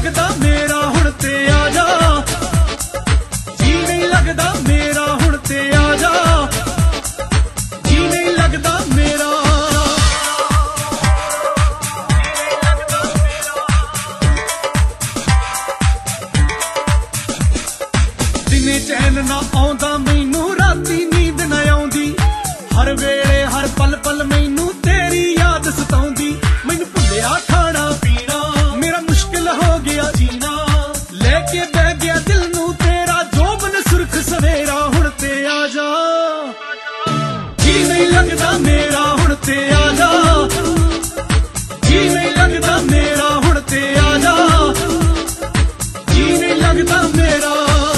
लगदा मेरा हुण ते आजा, जी नहीं लगदा मेरा हुण ते आजा, जी नहीं लगदा मेरा। दिने चैन ना आउंदा मैनू, राती नींद ना आउंदी, हर वेले हर पल पल मैनू तेरी याद सताउंदी। मैनू भुल्लिया खाना पीना, मेरा मुश्किल हो गया जीना, लेके बह गया दिल नू तेरा जोबन सुर्ख सवेरा। हुण ते आजा, जी नहीं लगदा मेरा हुण ते आजा, जी नहीं लगदा मेरा हुण ते आजा, जी नहीं लगदा मेरा।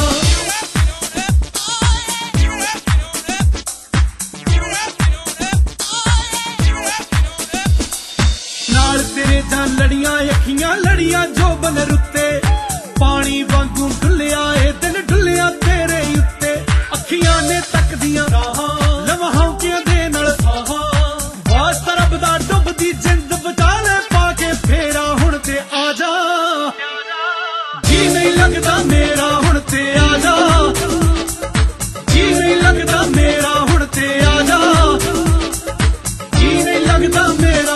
नाल तेरे जां लड़ियां अखियां, लड़ियां जोबन रुत्ते, पानी वांगू डुल्लिया ए दिन डुल्लिया तेरे उत्ते। अखियां ने तकदियां लम्हां दे नाल साहा, वास्ता रब दा डुबदी जिंद बचाले पाके फेरा। हुण ते आजा, जी नहीं लगदा मेरा हुण ते आजा, जी नहीं लगदा मेरा हुण ते आजा, जी नहीं लगदा मेरा।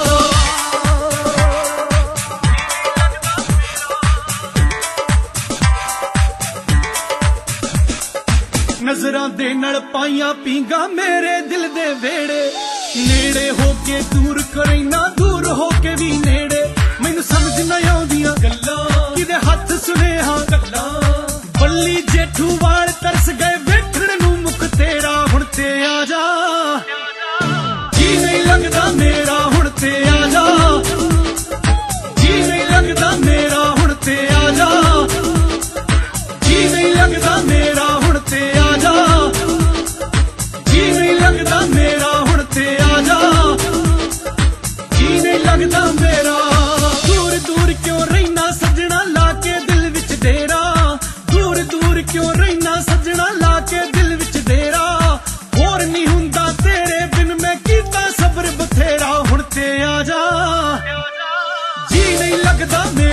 नजरां दे नाल पाइयां पींगा मेरे दिल दे वेड़े, नेड़े होके दूर करैना, दूर होके भी नेड़े। मैनू समझ ना आउंदियां गल्लां, किदे हत्थ सुनेहा गल्लां, बल्ली जेठू वाल तरस गए वेखण नू मुख तेरा। हुण ते आजा, जी नहीं लगदा मेरा हुण ते आजा, जी नहीं लगदा मेरा हुण ते आजा, जी नहीं लगदा मेरा हुण ते आजा, जी नहीं लगदा मेरा हुण ते आजा, जी नहीं लगदा मेरा। दूर दूर क्यों रहना सजना लाके दिल विच डेरा, दूर दूर क्यों रहना सजना लाके दिल विच डेरा। होर नहीं हुंदा तेरे बिन मैं कीता सब्र बथेरा। हुण ते आजा, जी नहीं लगदा